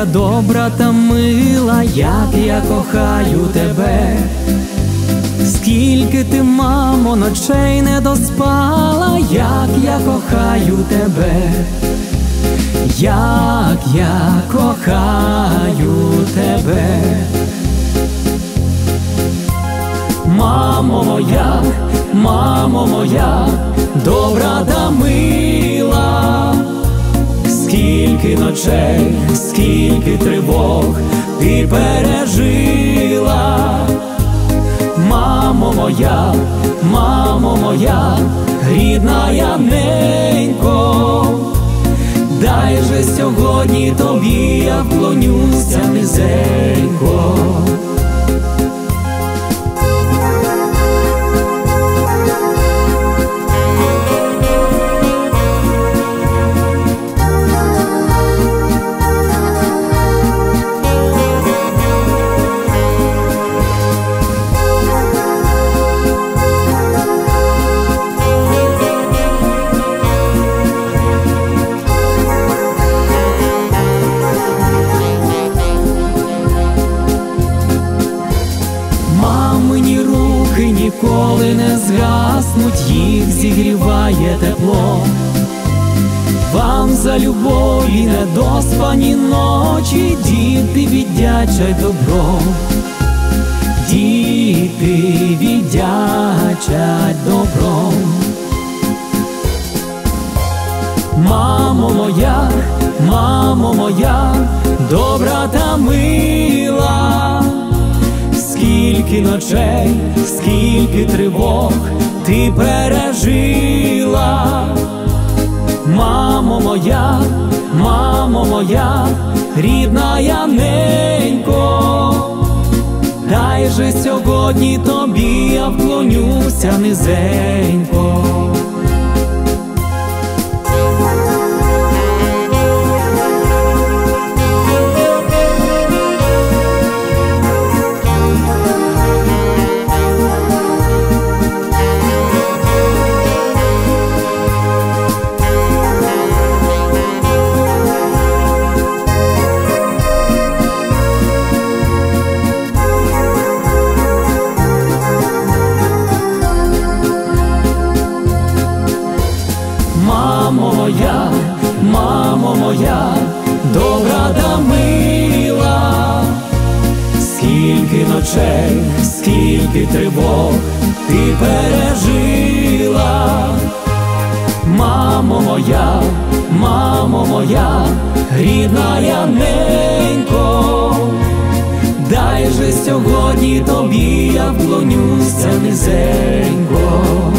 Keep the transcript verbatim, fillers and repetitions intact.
Ненька добра та мила, як я кохаю тебе. Скільки ти, мамо, ночей не доспала, як я кохаю тебе, як я кохаю тебе. Мамо моя, мамо моя, добра та мила, скільки ночей, скільки тривог ти пережила. Мамо моя, мамо моя, рідна я ненько, дай же сьогодні тобі я вклонюся низенько. Ніколи не згаснуть, їх зігріває тепло. Вам за любов і недоспані ночі діти віддячать добром, діти віддячать добром. Мамо моя, мамо моя, добра та мила, скільки ночей, скільки тривог ти пережила. Мамо моя, мамо моя, рідна я ненько, дай же сьогодні тобі я вклонюся низенько. Мамо моя, мамо моя, добра та мила, скільки ночей, скільки тривог ти пережила. Мамо моя, мамо моя, рідна я ненько, дай же сьогодні тобі я вклонюся низенько.